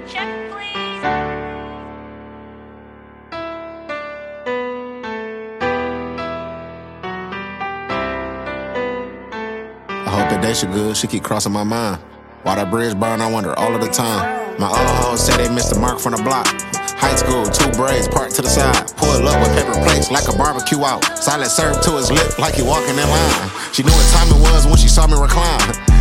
Check, please. I hope that day she good, she keep crossing my mind. While that bridge burn, I wonder all of the time. My old hoes say they missed the mark from the block. High school, 2 braids parked to the side. Pull up with paper plates like a barbecue out. Silent serve to his lip like he walking in line. She knew what time it was when she saw me recline.